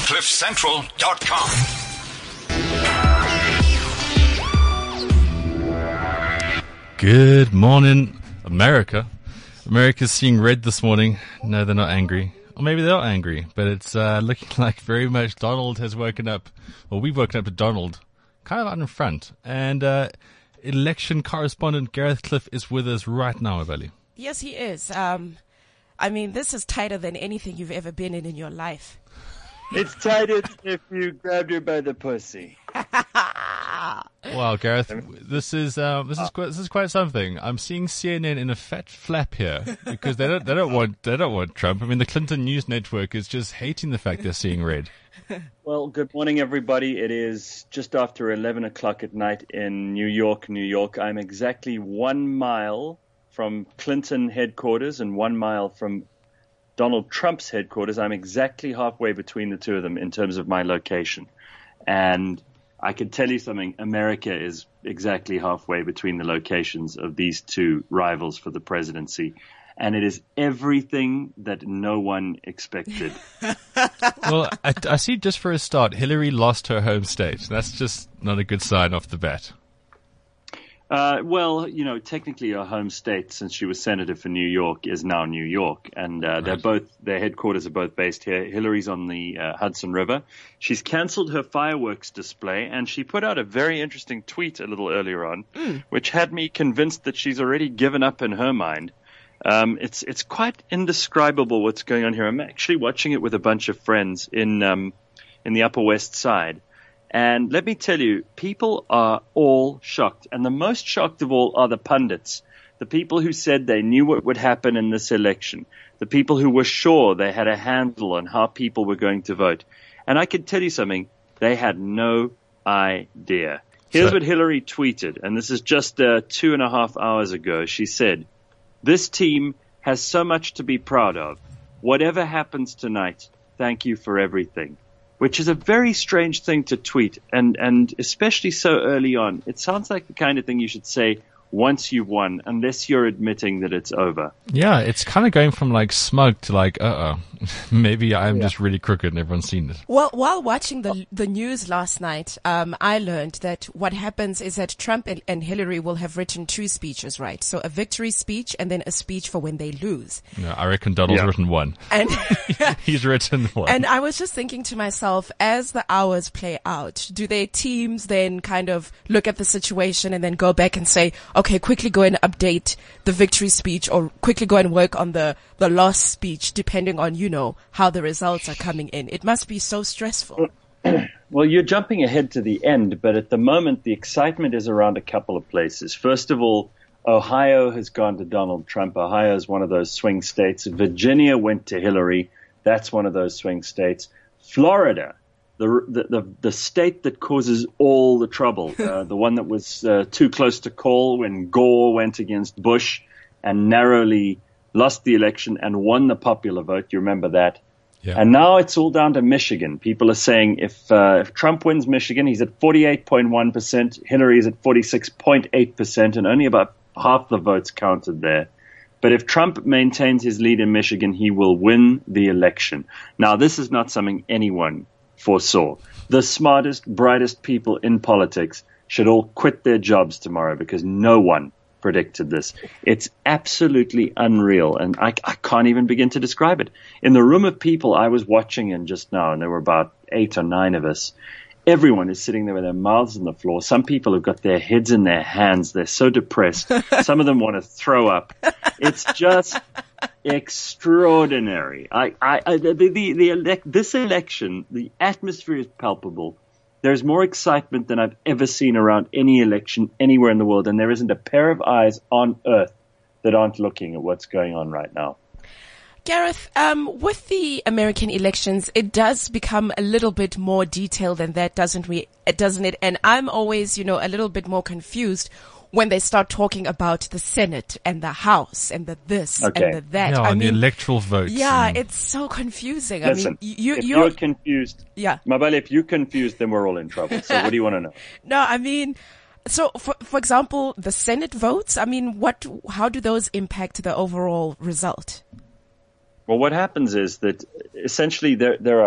CliffCentral.com. Good morning, America. America's seeing red this morning. No, they're not angry. Or maybe they are angry, but it's looking like very much Donald has woken up. Well, we've woken up to Donald kind of out in front. And election correspondent Gareth Cliff is with us right now, Abeli. Yes, he is. I mean, this is tighter than anything you've ever been in your life. It's tighter if you grabbed her by the pussy. Wow, Gareth, this is quite something. I'm seeing CNN in a fat flap here because they don't want Trump. I mean, the Clinton News Network is just hating the fact they're seeing red. Well, good morning, everybody. It is just after 11 o'clock at night in New York, New York. I'm exactly 1 mile from Clinton headquarters and 1 mile from Donald Trump's headquarters. I'm exactly halfway between the two of them in terms of my location. And I can tell you something, America is exactly halfway between the locations of these two rivals for the presidency. And it is everything that no one expected. Well, I see just for a start, Hillary lost her home state. That's just not a good sign off the bat. Well, you know, technically her home state, since she was senator for New York, is now New York. And their headquarters are both based here. Hillary's on the Hudson River. She's canceled her fireworks display, and she put out a very interesting tweet a little earlier on, which had me convinced that she's already given up in her mind. It's quite indescribable what's going on here. I'm actually watching it with a bunch of friends in the Upper West Side. And let me tell you, people are all shocked. And the most shocked of all are the pundits, the people who said they knew what would happen in this election, the people who were sure they had a handle on how people were going to vote. And I can tell you something, they had no idea. Here's what Hillary tweeted, and this is just 2.5 hours ago. She said, "This team has so much to be proud of. Whatever happens tonight, thank you for everything." Which is a very strange thing to tweet, and especially so early on. It sounds like the kind of thing you should say once you've won, unless you're admitting that it's over. Yeah, it's kind of going from like smug to like, maybe I'm just really crooked and everyone's seen it. Well, while watching the news last night, I learned that what happens is that Trump and Hillary will have written two speeches, right? So a victory speech and then a speech for when they lose. No, I reckon Donald's written one. And he's written one. And I was just thinking to myself, as the hours play out, do their teams then kind of look at the situation and then go back and say, okay, quickly go and update the victory speech, or quickly go and work on the loss speech, depending on, you know, how the results are coming in. It must be so stressful. Well, you're jumping ahead to the end, but at the moment, the excitement is around a couple of places. First of all, Ohio has gone to Donald Trump. Ohio is one of those swing states. Virginia went to Hillary. That's one of those swing states. Florida, the state that causes all the trouble, the one that was too close to call when Gore went against Bush and narrowly lost the election and won the popular vote. You remember that? Yeah. And now it's all down to Michigan. People are saying if Trump wins Michigan, he's at 48.1%, Hillary is at 46.8%, and only about half the votes counted there. But if Trump maintains his lead in Michigan, he will win the election. Now, this is not something anyone foresaw. The smartest, brightest people in politics should all quit their jobs tomorrow because no one predicted this. It's absolutely unreal, and I can't even begin to describe it. In the room of people I was watching in just now, and there were about 8 or 9 of us, everyone is sitting there with their mouths on the floor. Some people have got their heads in their hands. They're so depressed. Some of them want to throw up. It's just extraordinary. This election, the atmosphere is palpable. There's more excitement than I've ever seen around any election anywhere in the world, and there isn't a pair of eyes on earth that aren't looking at what's going on right now. Gareth, with the American elections, it does become a little bit more detailed than that, doesn't it? And I'm always, a little bit more confused when they start talking about the Senate and the House and the this and the that. Yeah, the electoral votes. Yeah, it's so confusing. Listen, if you're confused, Mabel, if you're confused, then we're all in trouble. So what do you want to know? No, so for example, the Senate votes, how do those impact the overall result? Well, what happens is that essentially there are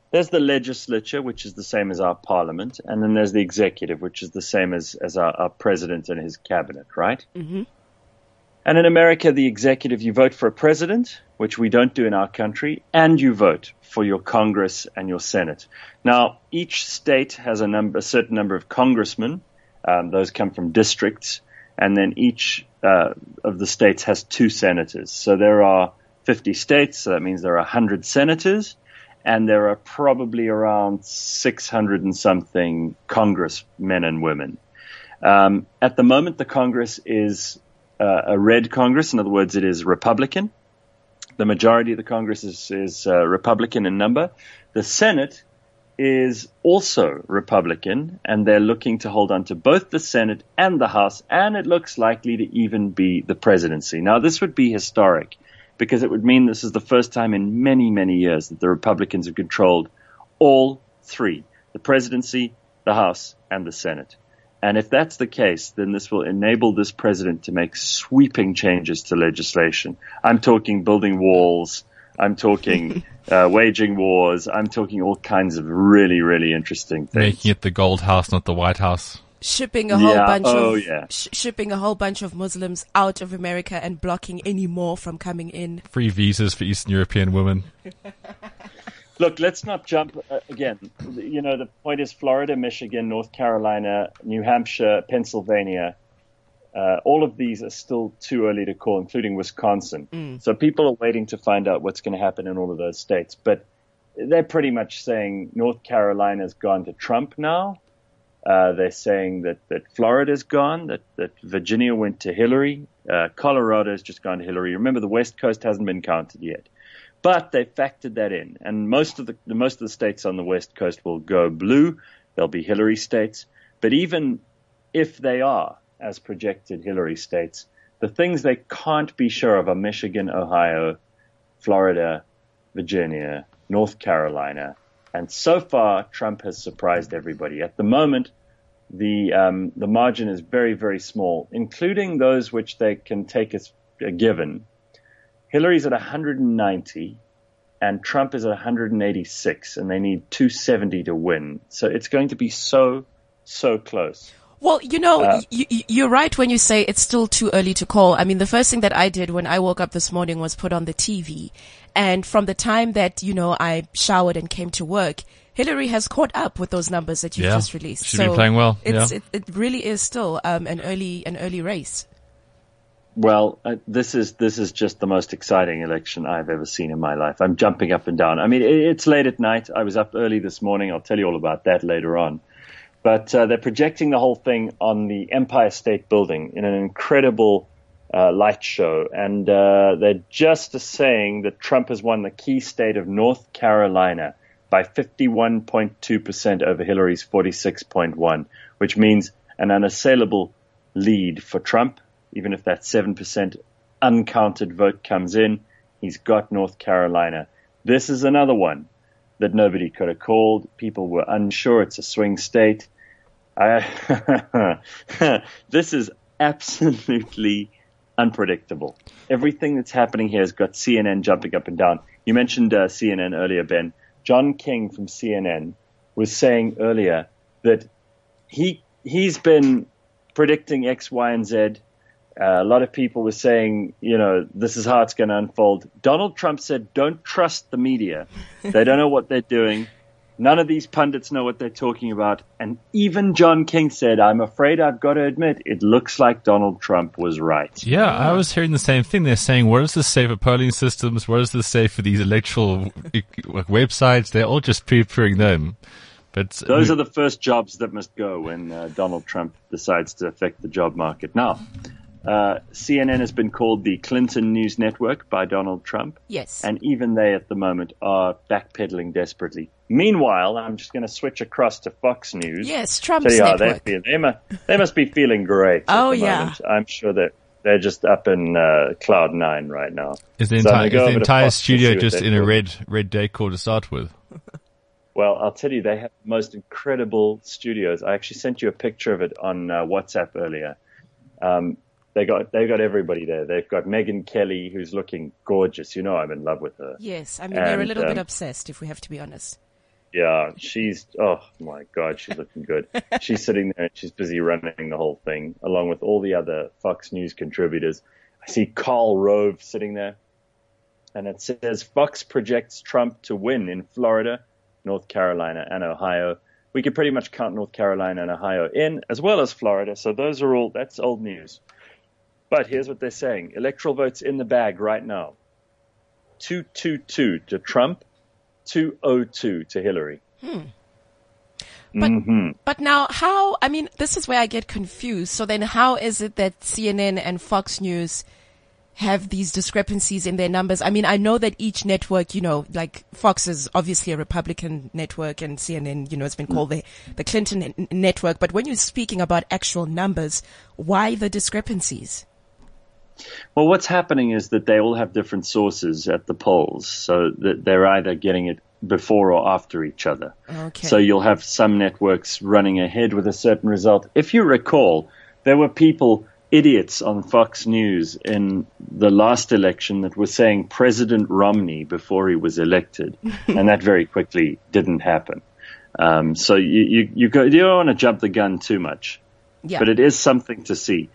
there's the legislature, which is the same as our parliament, and then there's the executive, which is the same as our president and his cabinet, right? Mm-hmm. And in America, the executive, you vote for a president, which we don't do in our country, and you vote for your Congress and your Senate. Now, each state has a certain number of congressmen. Those come from districts. And then each of the states has 2 senators. So there are 50 states, so that means there are 100 senators, and there are probably around 600 and something congressmen and women. At the moment, the Congress is a red Congress. In other words, it is Republican. The majority of the Congress is Republican in number. The Senate is also Republican, and they're looking to hold on to both the Senate and the House, and it looks likely to even be the presidency. Now, this would be historic because it would mean this is the first time in many, many years that the Republicans have controlled all 3, the presidency, the House, and the Senate. And if that's the case, then this will enable this president to make sweeping changes to legislation. I'm talking building walls. I'm talking waging wars. I'm talking all kinds of really, really interesting things. Making it the Gold House, not the White House. Shipping a whole bunch of Muslims out of America and blocking any more from coming in. Free visas for Eastern European women. Look, let's not jump again. You know, the point is Florida, Michigan, North Carolina, New Hampshire, Pennsylvania. All of these are still too early to call, including Wisconsin. So people are waiting to find out what's going to happen in all of those states. But they're pretty much saying North Carolina's gone to Trump now. They're saying that Florida's gone, that Virginia went to Hillary. Colorado's just gone to Hillary. Remember, the West Coast hasn't been counted yet. But they factored that in. And most of the states on the West Coast will go blue. They'll be Hillary states. But even if they are, as projected, Hillary states, the things they can't be sure of are Michigan, Ohio, Florida, Virginia, North Carolina. And so far, Trump has surprised everybody. At the moment, the margin is very, very small, including those which they can take as a given. Hillary's at 190 and Trump is at 186, and they need 270 to win. So it's going to be so close. Well, you know, you're right when you say it's still too early to call. I mean, the first thing that I did when I woke up this morning was put on the TV. And from the time that, you know, I showered and came to work, Hillary has caught up with those numbers that you've just released. She's been playing well. It really is still an early race. Well, this is just the most exciting election I've ever seen in my life. I'm jumping up and down. I mean, it's late at night. I was up early this morning. I'll tell you all about that later on. But they're projecting the whole thing on the Empire State Building in an incredible light show. And they're just saying that Trump has won the key state of North Carolina by 51.2% over Hillary's 46.1%, which means an unassailable lead for Trump. Even if that 7% uncounted vote comes in, he's got North Carolina. This is another one that nobody could have called. People were unsure. It's a swing state. This is absolutely unpredictable. Everything that's happening here has got CNN jumping up and down. You mentioned CNN earlier, Ben. John King from CNN was saying earlier that he's been predicting X, Y, and Z. A lot of people were saying, you know, this is how it's going to unfold. Donald Trump said, don't trust the media. They don't know what they're doing. None of these pundits know what they're talking about. And even John King said, I'm afraid I've got to admit, it looks like Donald Trump was right. Yeah, I was hearing the same thing. They're saying, what does this say for polling systems? What does this say for these electoral websites? They're all just poo-pooing them. But those are the first jobs that must go when Donald Trump decides to affect the job market. Now, CNN has been called the Clinton News Network by Donald Trump. Yes. And even they at the moment are backpedaling desperately. Meanwhile, I'm just going to switch across to Fox News. Yes, Trump's network. They must be feeling great. Oh, at the yeah. moment. I'm sure that they're just up in cloud nine right now. Is the entire studio just in a red decor to start with? Well, I'll tell you, they have the most incredible studios. I actually sent you a picture of it on WhatsApp earlier. They got everybody there. They've got Megyn Kelly, who's looking gorgeous. You know, I'm in love with her. Yes, I mean, they're a little bit obsessed, if we have to be honest. Yeah, oh my God, she's looking good. She's sitting there and she's busy running the whole thing along with all the other Fox News contributors. I see Karl Rove sitting there and it says Fox projects Trump to win in Florida, North Carolina and Ohio. We could pretty much count North Carolina and Ohio in as well as Florida. So that's old news. But here's what they're saying. Electoral votes in the bag right now. 222 to Trump. 202 to Hillary. But now this is where I get confused. So then how is it that CNN and Fox News have these discrepancies in their numbers? I mean, I know that each network, like Fox is obviously a Republican network and CNN, has been called the Clinton network. But when you're speaking about actual numbers, why the discrepancies? Well, what's happening is that they all have different sources at the polls, so that they're either getting it before or after each other. Okay. So you'll have some networks running ahead with a certain result. If you recall, there were idiots on Fox News in the last election that were saying President Romney before he was elected, and that very quickly didn't happen. So you don't want to jump the gun too much, but it is something to see.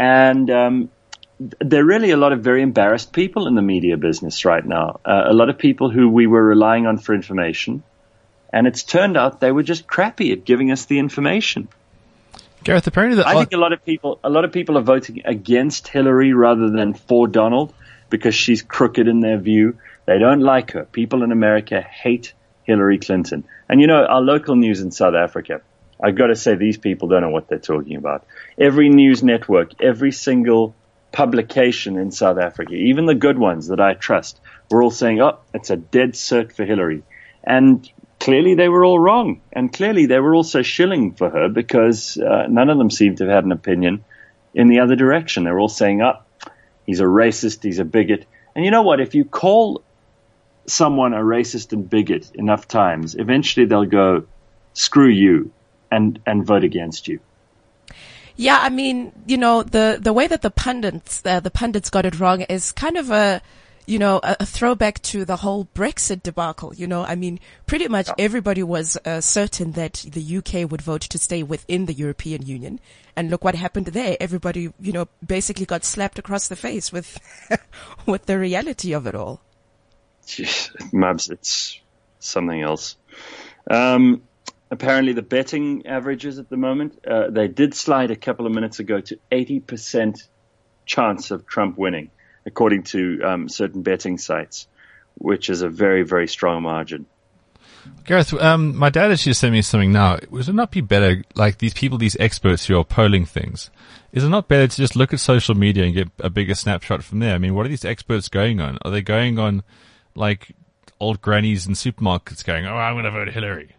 And there are really a lot of very embarrassed people in the media business right now. A lot of people who we were relying on for information, and it's turned out they were just crappy at giving us the information. Gareth, apparently I think a lot of people are voting against Hillary rather than for Donald because she's crooked in their view. They don't like her. People in America hate Hillary Clinton. And our local news in South Africa, I've got to say these people don't know what they're talking about. Every news network, every single publication in South Africa, even the good ones that I trust, were all saying, it's a dead cert for Hillary. And clearly they were all wrong. And clearly they were also shilling for her because none of them seemed to have had an opinion in the other direction. They were all saying, he's a racist, he's a bigot. And you know what? If you call someone a racist and bigot enough times, eventually they'll go, screw you, and vote against you. Yeah, I mean, the way that the pundits got it wrong is kind of a throwback to the whole Brexit debacle. I mean, pretty much everybody was certain that the UK would vote to stay within the European Union. And look what happened there. Everybody, basically got slapped across the face with, with the reality of it all. Jeez, Mabs, it's something else. Apparently the betting averages at the moment, they did slide a couple of minutes ago to 80% chance of Trump winning, according to certain betting sites, which is a very, very strong margin. Gareth, my dad actually sent me something now. Would it not be better, like these experts who are polling things, is it not better to just look at social media and get a bigger snapshot from there? I mean, what are these experts going on? Are they going on like old grannies in supermarkets going, I'm going to vote Hillary?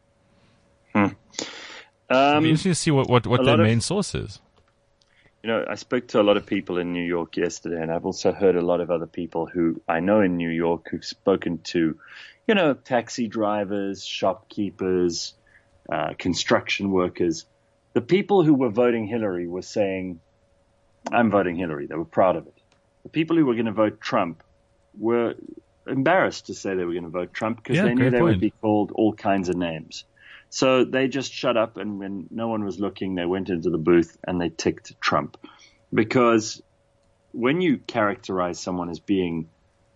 It'd be interesting to see what their main source is. I spoke to a lot of people in New York yesterday, and I've also heard a lot of other people who I know in New York who've spoken to, taxi drivers, shopkeepers, construction workers. The people who were voting Hillary were saying, I'm voting Hillary. They were proud of it. The people who were going to vote Trump were embarrassed to say they were going to vote Trump because they knew they would be called all kinds of names. So they just shut up, and when no one was looking, they went into the booth and they ticked Trump. Because when you characterize someone as being,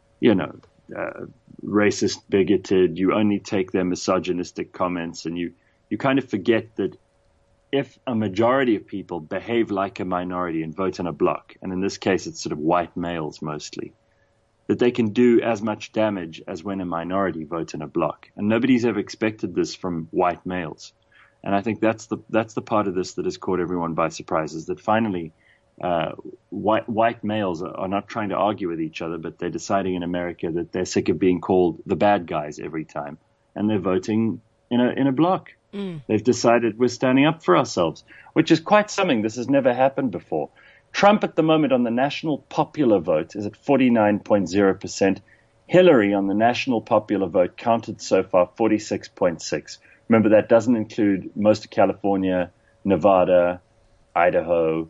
racist, bigoted, you only take their misogynistic comments, and you kind of forget that if a majority of people behave like a minority and vote in a bloc, and in this case it's sort of white males mostly, that they can do as much damage as when a minority votes in a bloc. And nobody's ever expected this from white males. And I think that's the part of this that has caught everyone by surprise, is that finally white males are not trying to argue with each other, but they're deciding in America that they're sick of being called the bad guys every time. And they're voting in a bloc. They've decided we're standing up for ourselves, which is quite something. This has never happened before. Trump at the moment on the national popular vote is at 49.0%. Hillary on the national popular vote counted so far 46.6%. Remember, that doesn't include most of California, Nevada, Idaho,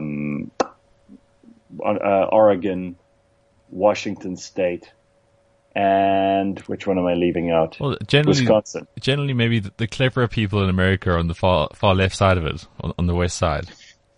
Oregon, Washington State, and which one am I leaving out? Well, Wisconsin. Generally, maybe the cleverer people in America are on the far left side of it, on the west side.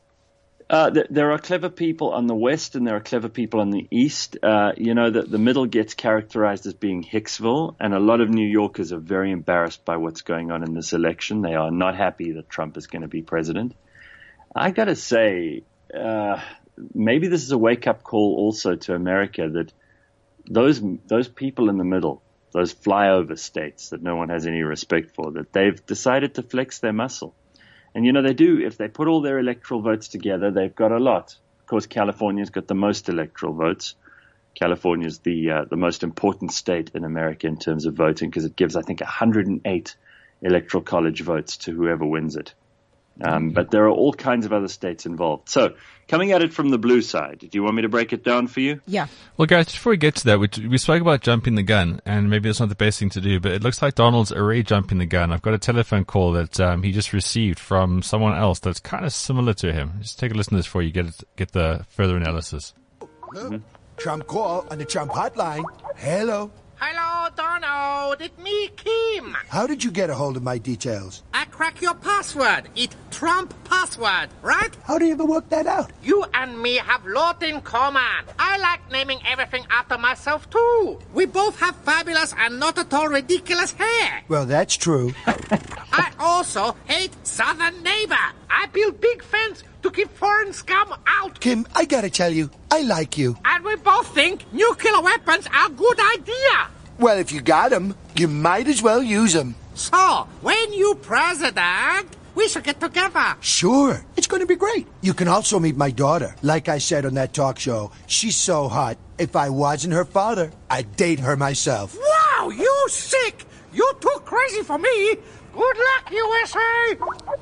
There are clever people on the west, and there are clever people on the east. The middle gets characterized as being Hicksville, and a lot of New Yorkers are very embarrassed by what's going on in this election. They are not happy that Trump is going to be president. I got to say, maybe this is a wake-up call also to America that those people in the middle, those flyover states that no one has any respect for, that they've decided to flex their muscle. And, they do. If they put all their electoral votes together, they've got a lot. Of course, California's got the most electoral votes. California's the most important state in America in terms of voting because it gives, I think, 108 electoral college votes to whoever wins it. But there are all kinds of other states involved. So, coming at it from the blue side, do you want me to break it down for you? Yeah. Well, guys, before we get to that, we spoke about jumping the gun, and maybe it's not the best thing to do, but it looks like Donald's already jumping the gun. I've got a telephone call that he just received from someone else that's kind of similar to him. Just take a listen to this before you get the further analysis. Trump call on the Trump hotline. Hello. Hello, Donald. It's me, Kim. How did you get a hold of my details? I crack your password. It's Trump password, right? How do you ever work that out? You and me have lot in common. I like naming everything after myself, too. We both have fabulous and not at all ridiculous hair. Well, that's true. I also hate Southern neighbor. I build big fence to keep foreign scum out. Kim, I gotta tell you, I like you. And we both think nuclear weapons are a good idea. Well, if you got 'em, you might as well use 'em. So, when you president, we should get together. Sure, it's gonna be great. You can also meet my daughter. Like I said on that talk show, she's so hot. If I wasn't her father, I'd date her myself. Wow, you sick. You too crazy for me. Good luck, USA.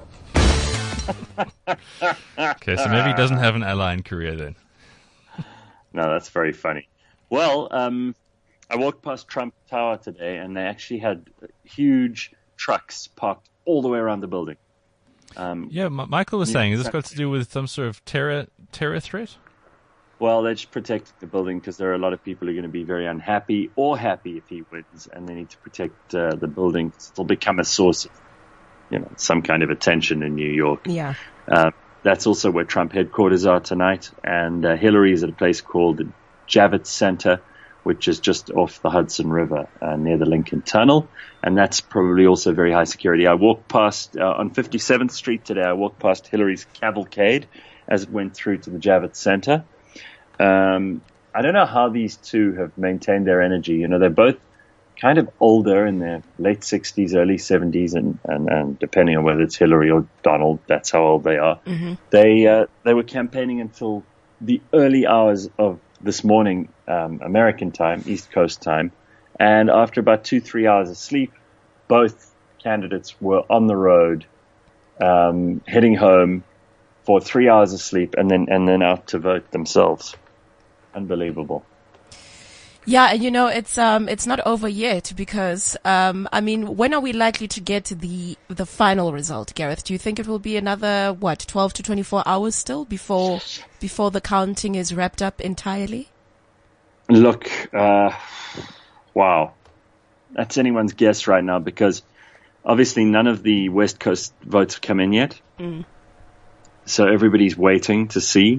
Okay, so maybe he doesn't have an ally in Korea then. No, that's very funny. Well, I walked past Trump Tower today, and they actually had huge trucks parked all the way around the building. Michael was saying, is this got to do with some sort of terror threat? Well, they just protected the building because there are a lot of people who are going to be very unhappy or happy if he wins, and they need to protect the building. It'll become a source of, some kind of attention in New York. Yeah. That's also where Trump headquarters are tonight, and Hillary's at a place called the Javits Center, which is just off the Hudson River near the Lincoln Tunnel, and that's probably also very high security. I walked past on 57th Street today. I walked past Hillary's cavalcade as it went through to the Javits Center. I don't know how these two have maintained their energy. They're both kind of older, in their late 60s, early 70s, and depending on whether it's Hillary or Donald, that's how old they are. Mm-hmm. They were campaigning until the early hours of this morning, American time, East Coast time, and after about 2-3 hours of sleep, both candidates were on the road, heading home for 3 hours of sleep, and then out to vote themselves. Unbelievable. Yeah, it's not over yet because, when are we likely to get the final result, Gareth? Do you think it will be another, 12 to 24 hours still before the counting is wrapped up entirely? Look, wow. That's anyone's guess right now because obviously none of the West Coast votes have come in yet. Mm. So everybody's waiting to see.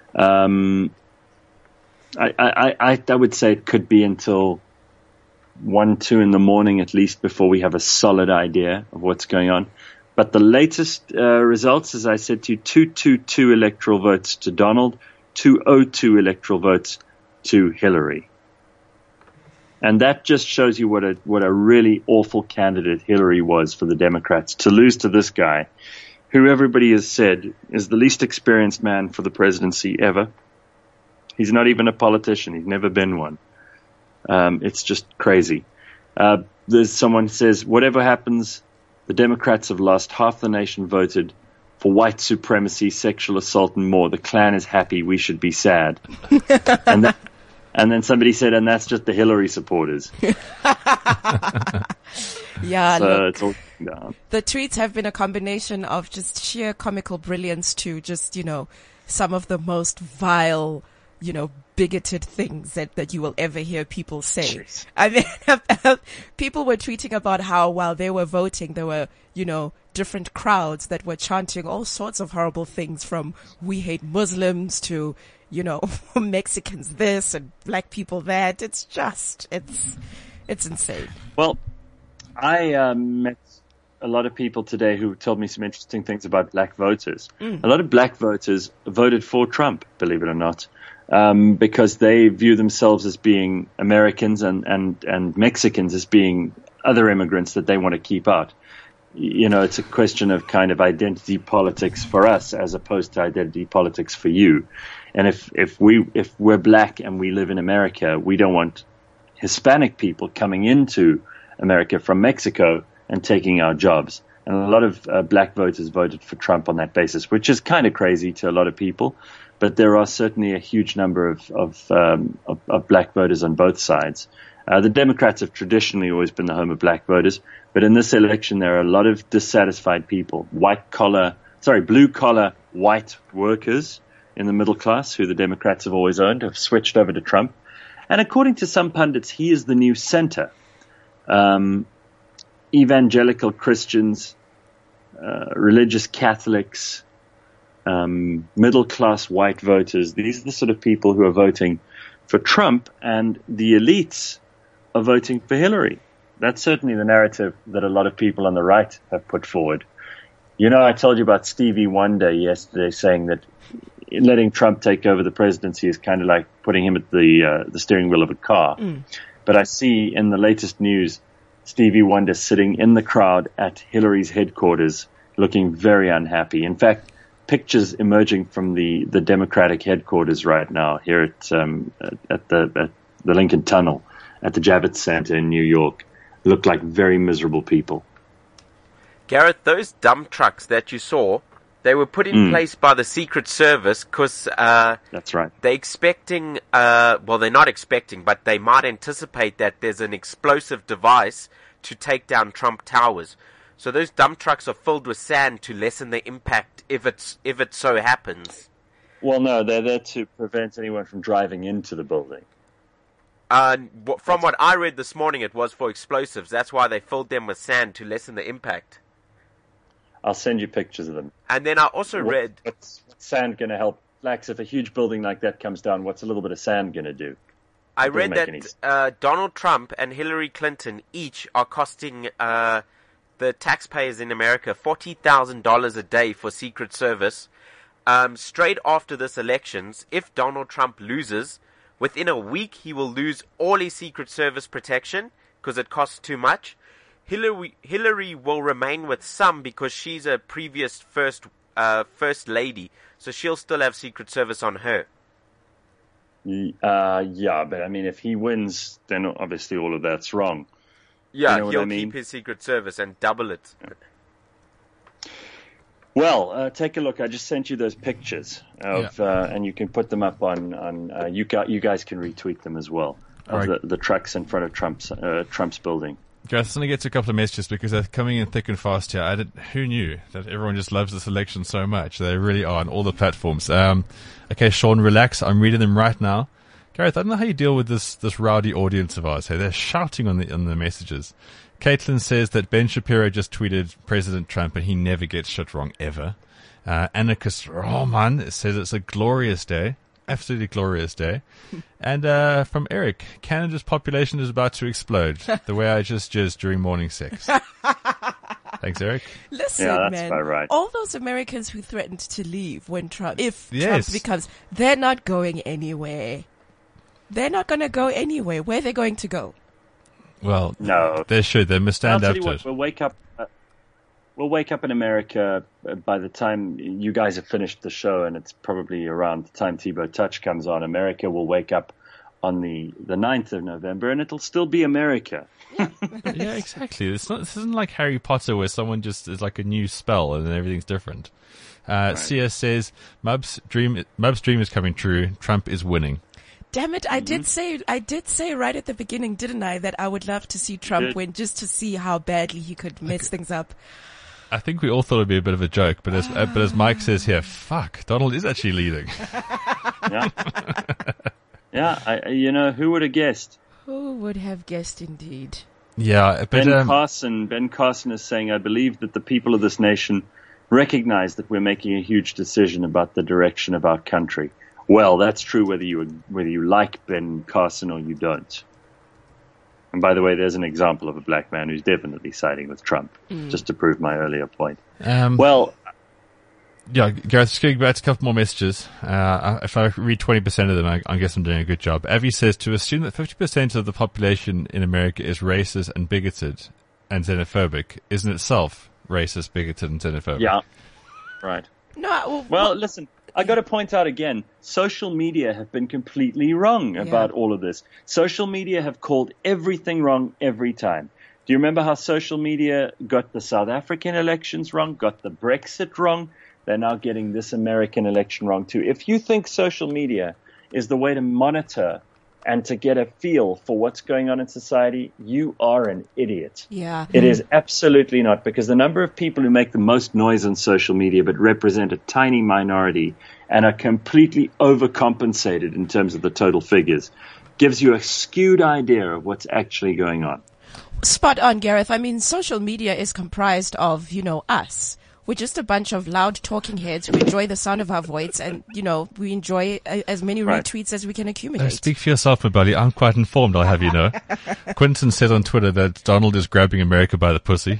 I would say it could be until 1-2 in the morning at least before we have a solid idea of what's going on. But the latest results, as I said to you, 222 electoral votes to Donald, 202 electoral votes to Hillary. And that just shows you what a really awful candidate Hillary was for the Democrats. To lose to this guy, who everybody has said is the least experienced man for the presidency ever. He's not even a politician. He's never been one. It's just crazy. There's someone who says, whatever happens, the Democrats have lost. Half the nation voted for white supremacy, sexual assault, and more. The Klan is happy. We should be sad. And then somebody said, and that's just the Hillary supporters. Yeah, so look, it's all down. The tweets have been a combination of just sheer comical brilliance to just, some of the most vile, bigoted things that you will ever hear people say. Jeez. I mean, people were tweeting about how while they were voting, there were, different crowds that were chanting all sorts of horrible things, from "we hate Muslims" to, Mexicans this and black people that. It's insane. Well, I met a lot of people today who told me some interesting things about black voters. A lot of black voters voted for Trump, believe it or not, because they view themselves as being Americans and Mexicans as being other immigrants that they want to keep out. It's a question of kind of identity politics for us as opposed to identity politics for you. And if we're black and we live in America, we don't want Hispanic people coming into America from Mexico and taking our jobs. And a lot of black voters voted for Trump on that basis, which is kind of crazy to a lot of people. But there are certainly a huge number of black voters on both sides. The Democrats have traditionally always been the home of black voters, but in this election there are a lot of dissatisfied people, blue collar white workers in the middle class who the Democrats have always owned, have switched over to Trump. And according to some pundits, he is the new center. Evangelical Christians, religious Catholics, middle class white voters, these are the sort of people who are voting for Trump, and the elites are voting for Hillary. That's certainly the narrative that a lot of people on the right have put forward. I told you about Stevie Wonder yesterday saying that letting Trump take over the presidency is kind of like putting him at the steering wheel of a car. But I see in the latest news Stevie Wonder sitting in the crowd at Hillary's headquarters looking very unhappy. In fact, pictures emerging from the Democratic headquarters right now here at the Lincoln Tunnel at the Javits Center in New York look like very miserable people. Gareth, those dump trucks that you saw, they were put in place by the Secret Service because that's right. They're expecting, they're not expecting, but they might anticipate that there's an explosive device to take down Trump Towers. So those dump trucks are filled with sand to lessen the impact if it so happens. Well, no, they're there to prevent anyone from driving into the building. From what I read this morning, it was for explosives. That's why they filled them with sand to lessen the impact. I'll send you pictures of them. And then I also read... What's sand going to help? Like, if a huge building like that comes down, what's a little bit of sand going to do? I read that Donald Trump and Hillary Clinton each are costing the taxpayers in America $40,000 a day for Secret Service. Straight after this elections, if Donald Trump loses, within a week he will lose all his Secret Service protection because it costs too much. Hillary will remain with some because she's a previous first lady, so she'll still have Secret Service on her. Yeah, but I mean, if he wins, then obviously all of that's wrong. Yeah, you know he'll keep his Secret Service and double it. Well, take a look. I just sent you those pictures of, and you can put them up on you guys can retweet them as well. Of the trucks in front of Trump's building. Gareth, I'm going to get to a couple of messages because they're coming in thick and fast here. Who knew that everyone just loves this election so much? They really are on all the platforms. Okay, Sean, relax. I'm reading them right now. Gareth, I don't know how you deal with this rowdy audience of ours. Hey, they're shouting on the messages. Caitlin says that Ben Shapiro just tweeted President Trump and he never gets shit wrong, ever. Anarchist Roman says it's a glorious day. Absolutely glorious day. And from Eric, Canada's population is about to explode the way I just jizzed during morning sex. Thanks, Eric. Listen, that's man, about right. all those Americans who threatened to leave when Trump Yes. becomes, they're not going anywhere. They're not going to go anywhere. Where are they going to go? Well, no, they should. They must stand I'll up tell you to what, it. We'll wake up in America by the time you guys have finished the show, and it's probably around the time Thibaut Touch comes on. America will wake up on the 9th of November, and it'll still be America. Yeah, exactly. This isn't like Harry Potter where someone just is like a new spell and then everything's different. CS says, Mub's dream is coming true. Trump is winning. Damn it, I did say right at the beginning, didn't I, that I would love to see Trump win just to see how badly he could mess things up. I think we all thought it'd be a bit of a joke, but as Mike says here, fuck, Donald is actually leading. Yeah. Yeah, who would have guessed? Who would have guessed indeed? Yeah, but Ben Carson is saying, I believe that the people of this nation recognize that we're making a huge decision about the direction of our country. Well, that's true whether you like Ben Carson or you don't. And by the way, there's an example of a black man who's definitely siding with Trump, just to prove my earlier point. Yeah, Gareth, just going back to a couple more messages. If I read 20% of them, I guess I'm doing a good job. Avi says, to assume that 50% of the population in America is racist and bigoted and xenophobic is in itself racist, bigoted, and xenophobic. Yeah, right. No. Well, listen, I got to point out again, social media have been completely wrong about all of this. Social media have called everything wrong every time. Do you remember how social media got the South African elections wrong, got the Brexit wrong? They're now getting this American election wrong too. If you think social media is the way to monitor and to get a feel for what's going on in society, you are an idiot. Yeah. It is absolutely not, because the number of people who make the most noise on social media but represent a tiny minority and are completely overcompensated in terms of the total figures gives you a skewed idea of what's actually going on. Spot on, Gareth. I mean, social media is comprised of, us. We're just a bunch of loud talking heads who enjoy the sound of our voice, and, we enjoy as many retweets as we can accumulate. Speak for yourself, my buddy. I'm quite informed, I'll have you know. Quinton said on Twitter that Donald is grabbing America by the pussy.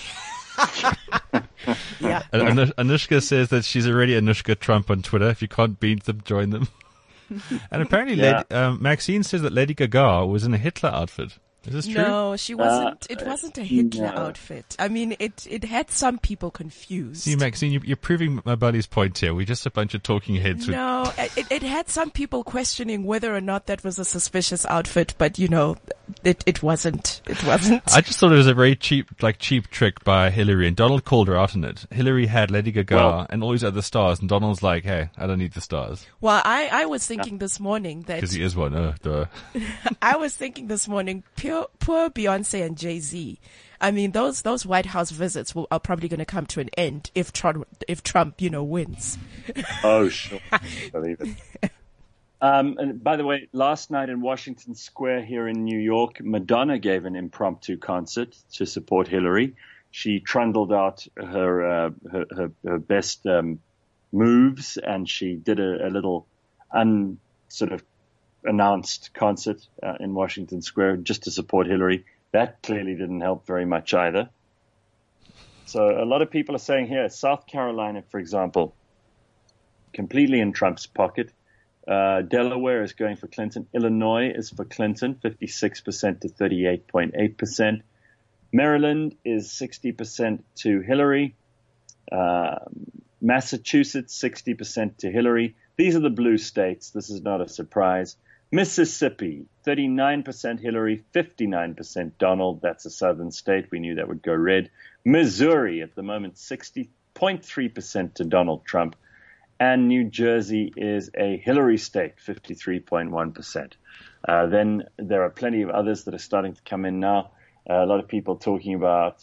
Yeah. Anushka says that she's already Anushka Trump on Twitter. If you can't beat them, join them. And apparently Maxine says that Lady Gaga was in a Hitler outfit. Is this true? No, she wasn't. It wasn't a Hitler outfit. I mean, it had some people confused. See, Maxine, you're proving my buddy's point here. We're just a bunch of talking heads. No, it had some people questioning whether or not that was a suspicious outfit, but it wasn't. It wasn't. I just thought it was a very cheap trick by Hillary, and Donald called her out on it. Hillary had Lady Gaga and all these other stars, and Donald's like, hey, I don't need the stars. Well, I was thinking this morning that... Because he is one, duh. I was thinking this morning, poor Beyonce and Jay-Z. I mean, those White House visits are probably going to come to an end if Trump wins. Oh, sure. Believe it. And by the way, last night in Washington Square here in New York, Madonna gave an impromptu concert to support Hillary. She trundled out her best moves, and she did a little sort of announced concert in Washington Square just to support Hillary. That clearly didn't help very much either. So a lot of people are saying here, South Carolina, for example, completely in Trump's pocket. Delaware is going for Clinton. Illinois is for Clinton, 56% to 38.8%. Maryland is 60% to Hillary. Massachusetts, 60% to Hillary. These are the blue states. This is not a surprise. Mississippi, 39% Hillary, 59% Donald. That's a southern state. We knew that would go red. Missouri, at the moment, 60.3% to Donald Trump. And New Jersey is a Hillary state, 53.1%. Then there are plenty of others that are starting to come in now. A lot of people talking about,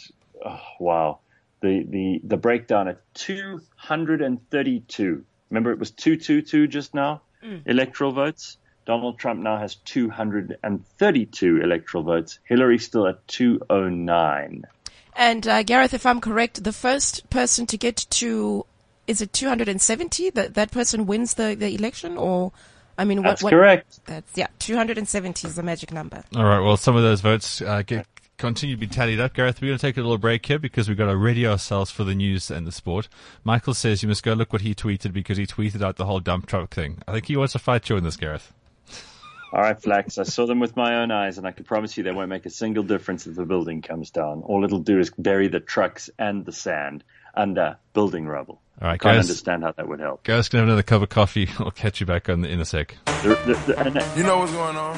the breakdown at 232. Remember, it was 222 just now, electoral votes. Donald Trump now has 232 electoral votes. Hillary still at 209. And Gareth, if I'm correct, the first person to get to, is it 270? That person wins the election, or I mean, that's correct. 270 is the magic number. All right. Well, some of those votes continue to be tallied up. Gareth, we're going to take a little break here because we've got to ready ourselves for the news and the sport. Michael says you must go look what he tweeted because he tweeted out the whole dump truck thing. I think he wants to fight you in this, Gareth. All right, Flax, I saw them with my own eyes, and I can promise you they won't make a single difference if the building comes down. All it'll do is bury the trucks and the sand under building rubble. All right, I can't understand how that would help. Gareth's going to have another cup of coffee. I'll catch you back in a sec. You know what's going on?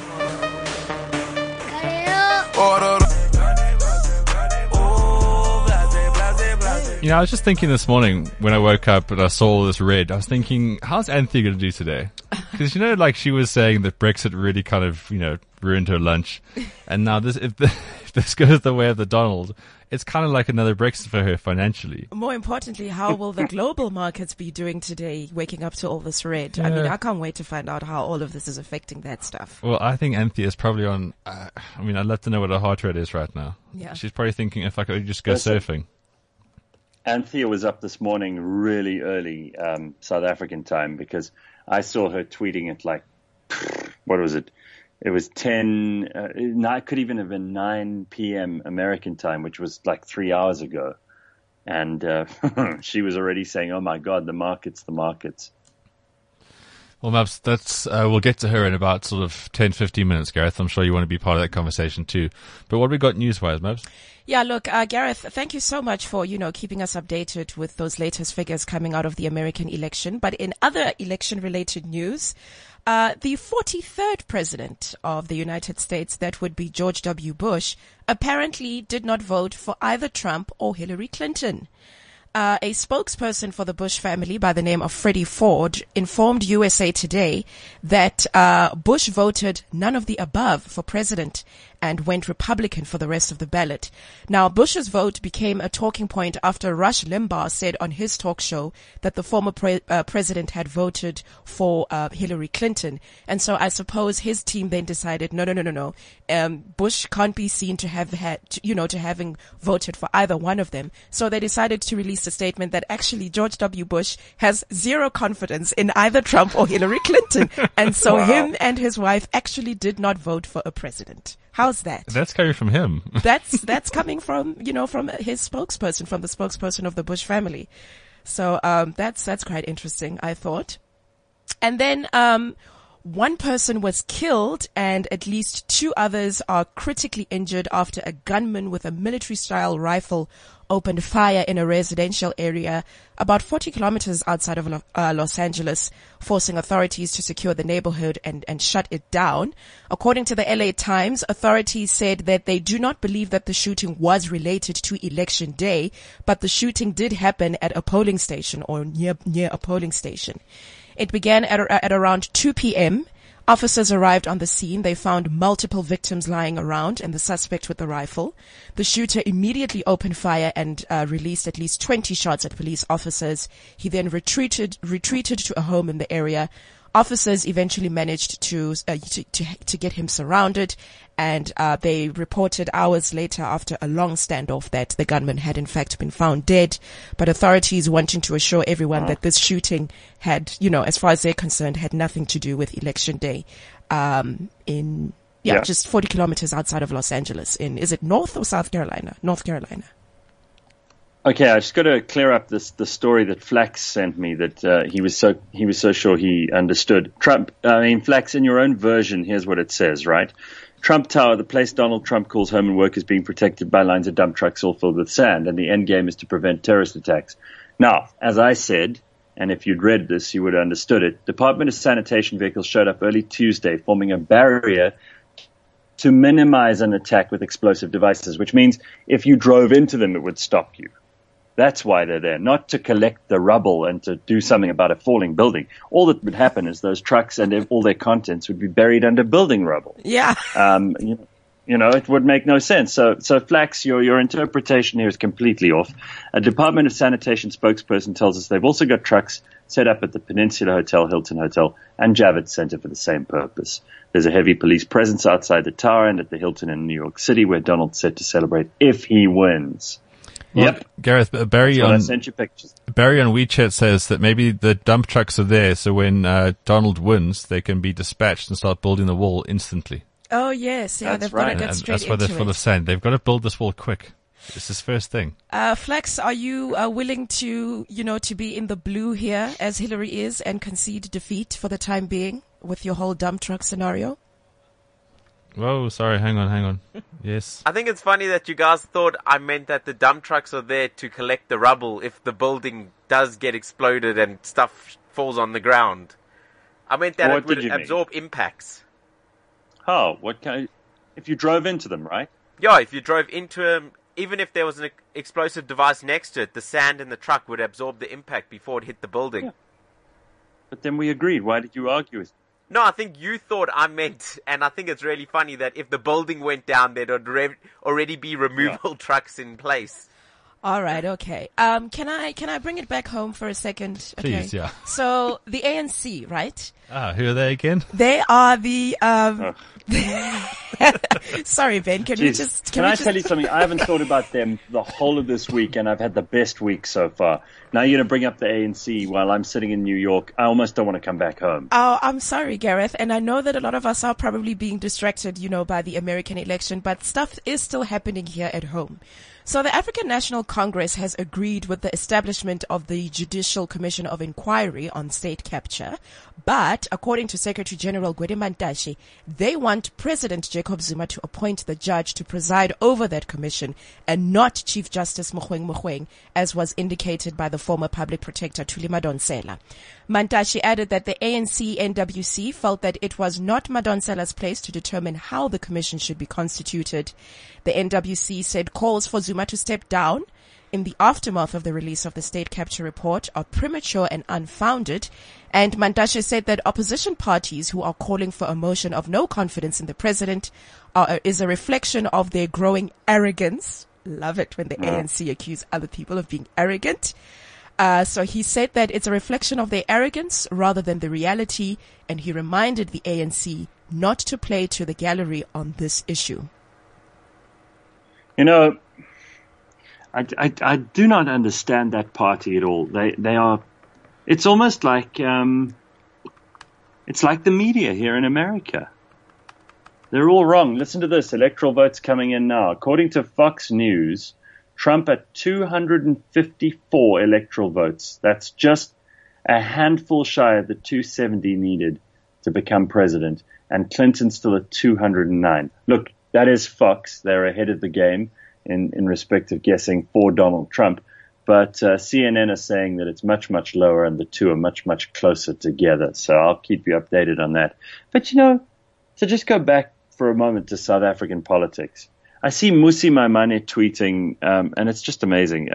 I was just thinking this morning when I woke up and I saw all this red, I was thinking, how's Anthony going to do today? Because, she was saying that Brexit really kind of, ruined her lunch. And now if this goes the way of the Donald, it's kind of like another Brexit for her financially. More importantly, how will the global markets be doing today, waking up to all this red? I mean, I can't wait to find out how all of this is affecting that stuff. Well, I think Anthea is probably on, I'd love to know what her heart rate is right now. Yeah. She's probably thinking if I could just go surfing. Anthea was up this morning really early, South African time, because I saw her tweeting at like, what was it? It was 10, it could even have been 9 p.m. American time, which was like 3 hours ago. And she was already saying, oh my God, the markets. Well, Mabs, we'll get to her in about sort of 10, 15 minutes, Gareth. I'm sure you want to be part of that conversation too. But what have we got news-wise, Mabs? Yeah, look, Gareth, thank you so much for, keeping us updated with those latest figures coming out of the American election. But in other election-related news, the 43rd president of the United States, that would be George W. Bush, apparently did not vote for either Trump or Hillary Clinton. A spokesperson for the Bush family by the name of Freddie Ford informed USA Today that Bush voted none of the above for president and went Republican for the rest of the ballot. Now, Bush's vote became a talking point after Rush Limbaugh said on his talk show that the former president had voted for Hillary Clinton. And so I suppose his team then decided, no. Bush can't be seen to have to having voted for either one of them. So they decided to release a statement that actually George W. Bush has zero confidence in either Trump or Hillary Clinton. And so him and his wife actually did not vote for a president. How's that? That's coming from him. That's coming from, from his spokesperson, from the spokesperson of the Bush family. So, that's quite interesting, I thought. And then, one person was killed and at least 2 others are critically injured after a gunman with a military-style rifle opened fire in a residential area about 40 kilometers outside of Los Angeles, forcing authorities to secure the neighborhood and shut it down. According to the LA Times, authorities said that they do not believe that the shooting was related to Election Day, but the shooting did happen at a polling station or near a polling station. It began at around 2 p.m. Officers arrived on the scene. They found multiple victims lying around and the suspect with the rifle. The shooter immediately opened fire and released at least 20 shots at police officers. He then retreated to a home in the area. Officers eventually managed to get him surrounded, and they reported hours later after a long standoff that the gunman had in fact been found dead. But authorities wanting to assure everyone that this shooting had, as far as they're concerned, had nothing to do with Election Day, just 40 kilometers outside of Los Angeles is it North or South Carolina? North Carolina. Okay, I just got to clear up the story that Flax sent me that he was so sure he understood. Flax, in your own version, here's what it says, right? Trump Tower, the place Donald Trump calls home and work, is being protected by lines of dump trucks all filled with sand, and the end game is to prevent terrorist attacks. Now, as I said, and if you'd read this, you would have understood it, Department of Sanitation vehicles showed up early Tuesday, forming a barrier to minimize an attack with explosive devices, which means if you drove into them, it would stop you. That's why they're there, not to collect the rubble and to do something about a falling building. All that would happen is those trucks and all their contents would be buried under building rubble. Yeah. It would make no sense. So Flax, your interpretation here is completely off. A Department of Sanitation spokesperson tells us they've also got trucks set up at the Peninsula Hotel, Hilton Hotel, and Javits Center for the same purpose. There's a heavy police presence outside the tower and at the Hilton in New York City, where Donald's set to celebrate if he wins. Well, yep. Gareth, Barry on WeChat says that maybe the dump trucks are there so when Donald wins, they can be dispatched and start building the wall instantly. Oh, yes. Yeah, that's they've got right. to get straight into it. That's why they're full of sand. They've got to build this wall quick. It's his first thing. Flex, are you willing to, to be in the blue here as Hillary is and concede defeat for the time being with your whole dump truck scenario? Whoa, sorry, hang on. Yes. I think it's funny that you guys thought I meant that the dump trucks are there to collect the rubble if the building does get exploded and stuff falls on the ground. I meant that it would absorb impacts. How? If you drove into them, right? Yeah, if you drove into them, even if there was an explosive device next to it, the sand in the truck would absorb the impact before it hit the building. Yeah. But then we agreed. Why did you argue with No, I think you thought I meant, and I think it's really funny that if the building went down, there'd already be removal trucks in place. All right, okay. Can I bring it back home for a second? Okay. Please, yeah. So the ANC, right? Who are they again? They are the. Sorry, Ben. Can I tell you something? I haven't thought about them the whole of this week, and I've had the best week so far. Now you're going to bring up the ANC while I'm sitting in New York. I almost don't want to come back home. Oh, I'm sorry, Gareth. And I know that a lot of us are probably being distracted, by the American election, but stuff is still happening here at home. So the African National Congress has agreed with the establishment of the Judicial Commission of Inquiry on state capture. But according to Secretary General Gwede Mantashe, they want President Jacob Zuma to appoint the judge to preside over that commission and not Chief Justice Mogoeng Mogoeng, as was indicated by the former public protector Thuli Madonsela. Mantashe added that the ANC NWC felt that it was not Madonsela's place to determine how the commission should be constituted. The NWC said calls for Zuma to step down in the aftermath of the release of the state capture report are premature and unfounded. And Mantashe said that opposition parties who are calling for a motion of no confidence in the president is a reflection of their growing arrogance. Love it when the ANC accuse other people of being arrogant. So he said that it's a reflection of their arrogance rather than the reality, and he reminded the ANC not to play to the gallery on this issue. I do not understand that party at all. They are, it's almost like, it's like the media here in America. They're all wrong. Listen to this. Electoral votes coming in now. According to Fox News, Trump at 254 electoral votes. That's just a handful shy of the 270 needed to become president. And Clinton still at 209. Look, that is Fox. They're ahead of the game in respect of guessing for Donald Trump. But CNN are saying that it's much, much lower and the two are much, much closer together. So I'll keep you updated on that. But, so just go back for a moment to South African politics. I see Mmusi Maimane tweeting, and it's just amazing.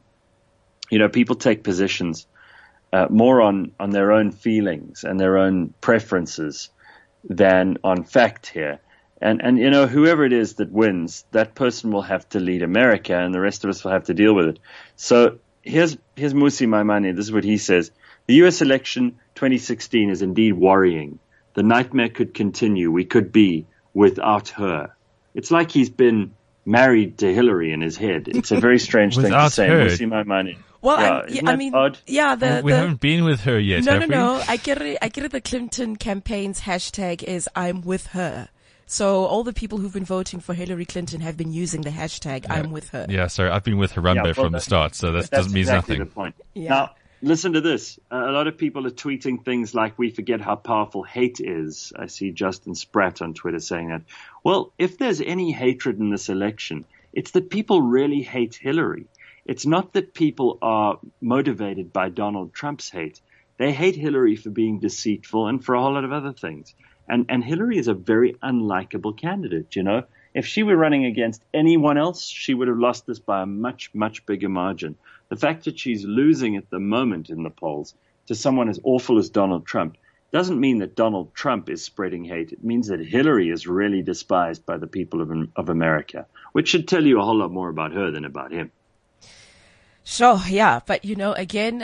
People take positions more on their own feelings and their own preferences than on fact here. And whoever it is that wins, that person will have to lead America, and the rest of us will have to deal with it. So here's Mmusi Maimane. This is what he says. The U.S. election 2016 is indeed worrying. The nightmare could continue. We could be without her. It's like he's been married to Hillary in his head. It's a very strange thing to say. Mmusi Maimane. Well, odd? Yeah, we haven't been with her yet. No. I get it. The Clinton campaign's hashtag is "I'm with her." So all the people who've been voting for Hillary Clinton have been using the hashtag "I'm with her." Yeah, sorry, I've been with Harambe from the start, so that doesn't mean exactly nothing. The point. Yeah. Now, listen to this. A lot of people are tweeting things like, "We forget how powerful hate is." I see Justin Spratt on Twitter saying that. Well, if there's any hatred in this election, it's that people really hate Hillary. It's not that people are motivated by Donald Trump's hate. They hate Hillary for being deceitful and for a whole lot of other things. And Hillary is a very unlikable candidate, If she were running against anyone else, she would have lost this by a much, much bigger margin. The fact that she's losing at the moment in the polls to someone as awful as Donald Trump doesn't mean that Donald Trump is spreading hate. It means that Hillary is really despised by the people of America, which should tell you a whole lot more about her than about him. Sure, yeah. But, again,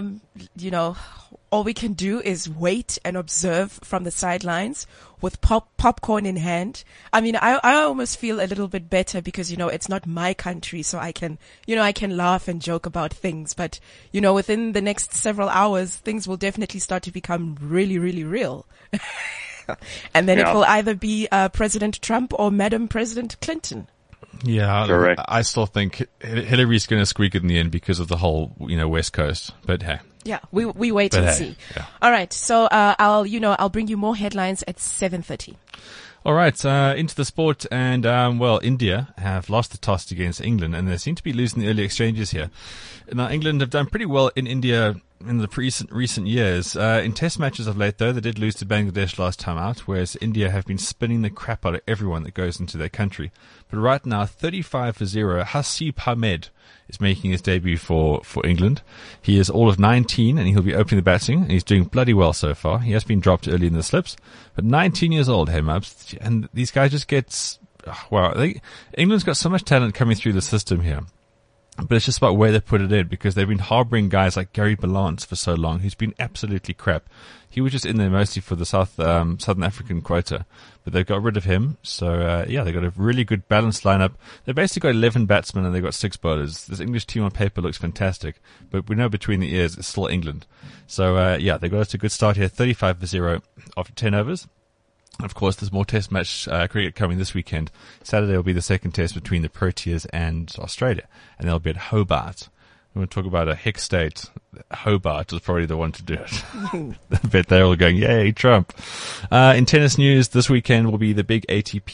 all we can do is wait and observe from the sidelines with popcorn in hand. I mean, I almost feel a little bit better because, it's not my country, so I can laugh and joke about things. But, within the next several hours, things will definitely start to become really, really real. And then it will either be President Trump or Madam President Clinton. Yeah, correct. I still think Hillary's going to squeak it in the end because of the whole, West Coast. But hey. Yeah, we wait and see. Yeah. All right, so I'll bring you more headlines at 7:30. All right, into the sport, and India have lost the toss against England, and they seem to be losing the early exchanges here. Now, England have done pretty well in India in the recent years. In test matches of late, though, they did lose to Bangladesh last time out, whereas India have been spinning the crap out of everyone that goes into their country. But right now, 35-0, Hasib Hamed is making his debut for England. He is all of 19, and he'll be opening the batting, and he's doing bloody well so far. He has been dropped early in the slips, but 19 years old, hey, Mubs, and these guys just get... Wow, England's got so much talent coming through the system here. But it's just about where they put it in, because they've been harboring guys like Gary Balance for so long, who's been absolutely crap. He was just in there mostly for the Southern African quota, but they've got rid of him. So, they've got a really good balanced lineup. They've basically got 11 batsmen and they've got 6 bowlers. This English team on paper looks fantastic, but we know between the ears it's still England. So, they got us a good start here, 35-0 after 10 overs. Of course, there's more test match cricket coming this weekend. Saturday will be the second test between the Proteas and Australia, and they'll be at Hobart. We want to talk about a hick state. Hobart is probably the one to do it. I bet they're all going, yay, Trump. In tennis news, this weekend will be the big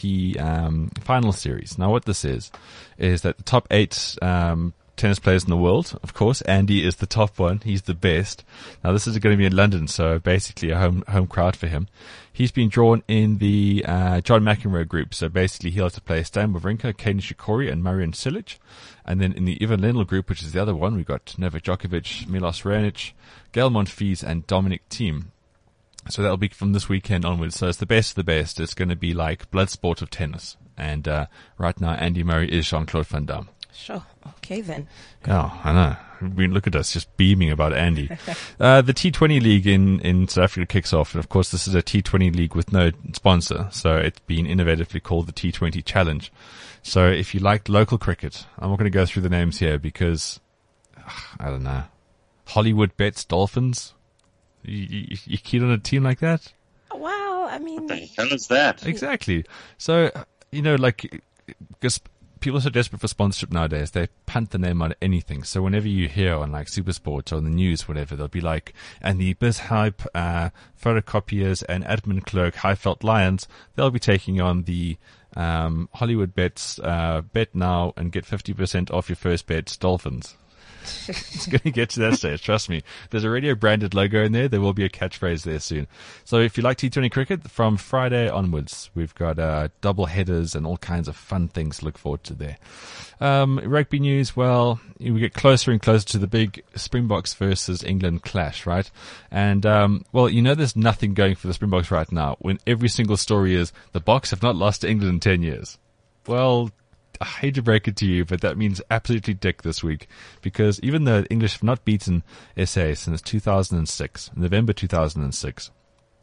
ATP final series. Now, what this is that the top 8 tennis players in the world, of course, Andy is the top one. He's the best. Now, this is going to be in London, so basically a home crowd for him. He's been drawn in the John McEnroe group, so basically he'll have to play Stan Wawrinka, Kei Nishikori, and Marian Cilic. And then in the Ivan Lendl group, which is the other one, we've got Novak Djokovic, Milos Raonic, Gael Monfils, and Dominic Thiem. So that'll be from this weekend onwards. So it's the best of the best. It's going to be like blood sport of tennis. And right now, Andy Murray is Jean-Claude Van Damme. Sure. Okay, then. Oh, I know. I mean, look at us just beaming about Andy. The T20 league in South Africa kicks off. And of course, this is a T20 league with no sponsor. So it's been innovatively called the T20 Challenge. So if you like local cricket, I'm not going to go through the names here because, I don't know. Hollywood Bets Dolphins? You keen on a team like that? Well, I mean... What the hell is that? Exactly. So, because people are so desperate for sponsorship nowadays, they punt the name out of anything. So whenever you hear on like Supersport or on the news, whatever, they'll be like, and the BizHype, photocopiers and admin clerk Highveld Lions, they'll be taking on the Hollywood Bets, bet now and get 50% off your first bet, Dolphins. It's going to get to that stage, trust me. There's already a branded logo in there. There will be a catchphrase there soon. So if you like T20 cricket, from Friday onwards, we've got double headers and all kinds of fun things to look forward to there. Rugby news, well, we get closer and closer to the big Springboks versus England clash, right? And, there's nothing going for the Springboks right now when every single story is the Boks have not lost to England in 10 years. Well, I hate to break it to you, but that means absolutely dick this week, because even though the English have not beaten SA since 2006, November 2006,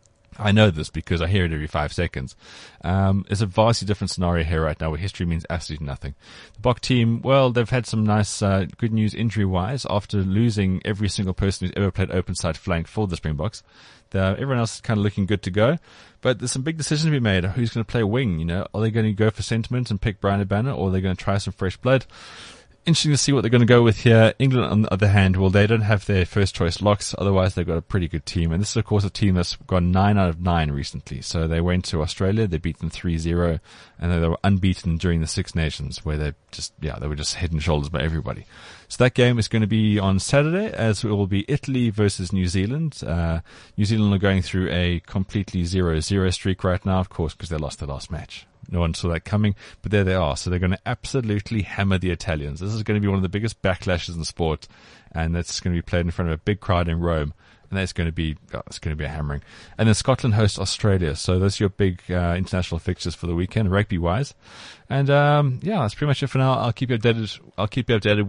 I know this because I hear it every 5 seconds. It's a vastly different scenario here right now where history means absolutely nothing. The Bok team, well, they've had some nice, good news injury-wise after losing every single person who's ever played open side flank for the Springboks. Everyone else is kind of looking good to go, but there's some big decisions to be made. Who's going to play wing? Are they going to go for sentiment and pick Brian Abana, or are they going to try some fresh blood? Interesting to see what they're going to go with here. England, on the other hand, well, they don't have their first choice locks. Otherwise, they've got a pretty good team. And this is, of course, a team that's gone 9 out of 9 recently. So they went to Australia, they beat them 3-0, and they were unbeaten during the Six Nations, where they were just head and shoulders by everybody. So that game is going to be on Saturday, as it will be Italy versus New Zealand. New Zealand are going through a completely 0-0 streak right now, of course, because they lost their last match. No one saw that coming, but there they are. So they're going to absolutely hammer the Italians. This is going to be one of the biggest backlashes in sport, and that's going to be played in front of a big crowd in Rome. And that's going to be, a hammering. And then Scotland hosts Australia. So those are your big, international fixtures for the weekend, rugby wise. And, that's pretty much it for now. I'll keep you updated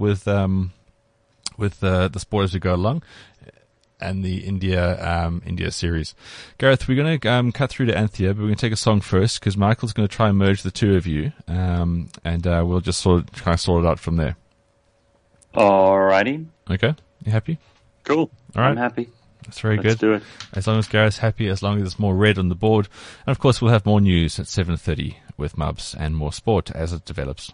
with the sport as we go along. And the India series. Gareth, we're going to cut through to Anthea, but we're going to take a song first because Michael's going to try and merge the two of you, and we'll just sort it out from there. Alrighty. Okay, you happy? Cool. All right. I'm happy. That's very good. Let's do it. As long as Gareth's happy, as long as there's more red on the board, and of course we'll have more news at 7:30 with Mubs and more sport as it develops.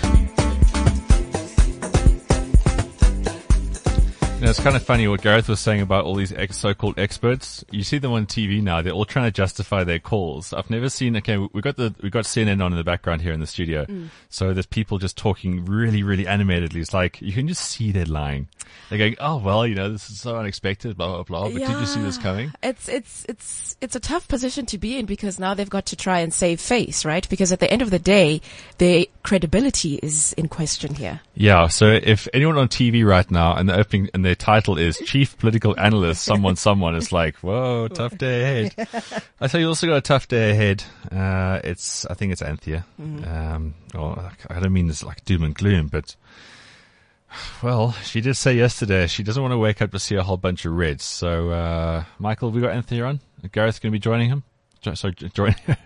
It's kind of funny what Gareth was saying about all these so-called experts. You see them on TV now; they're all trying to justify their calls. I've never seen. Okay, we got CNN on in the background here in the studio, so there's people just talking really, really animatedly. It's like you can just see they're lying. They're going, oh, well, this is so unexpected, blah, blah, blah. But did you see this coming? It's a tough position to be in because now they've got to try and save face, right? Because at the end of the day, their credibility is in question here. Yeah. So if anyone on TV right now and their title is Chief Political Analyst, someone is like, whoa, tough day ahead. I tell you, also got a tough day ahead. I think it's Anthea. I don't mean it's like doom and gloom, but well, she did say yesterday she doesn't want to wake up to see a whole bunch of reds. So, Michael, have we got Anthea on? Gareth going to be joining him? Joining her.